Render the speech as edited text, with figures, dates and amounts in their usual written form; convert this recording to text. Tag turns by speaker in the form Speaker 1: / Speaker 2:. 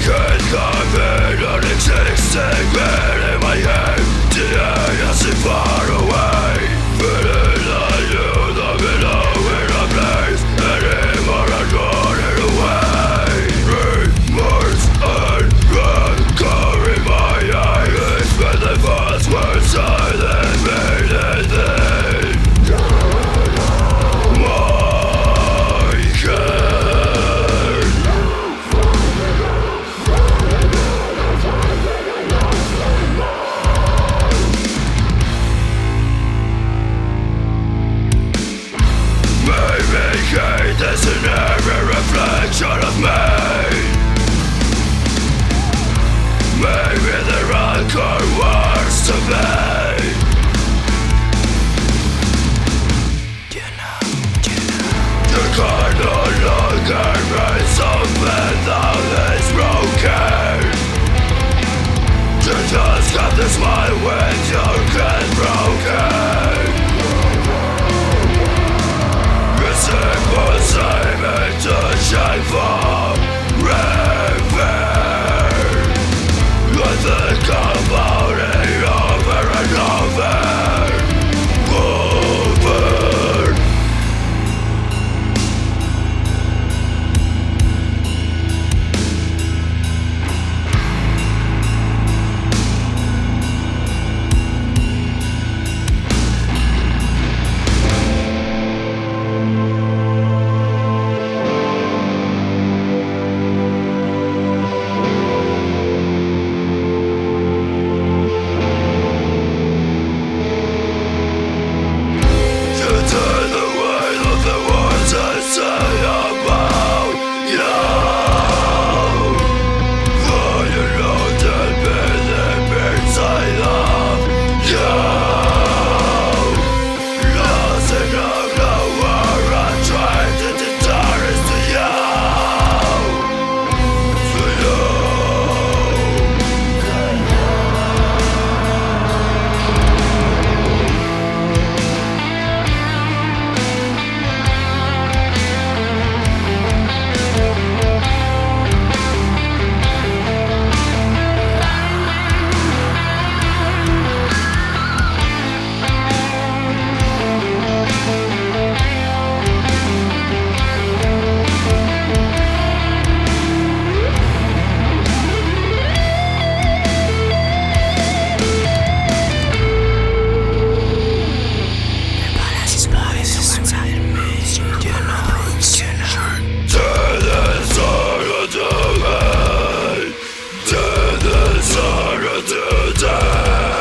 Speaker 1: can't come in unexisting pain in my head. Today I seem far away, feeling like you, the middle in a place anymore I'm running away. Remorse and rancor in my eyes, when the thoughts were silent, made it then. My head maybe hate is an every reflection of me. Maybe the rancor wants to be. You can no longer be something that is broken. You just have to smile when you get broken. It's impossible to shine for repair. I think about it over and over. To the sun, to the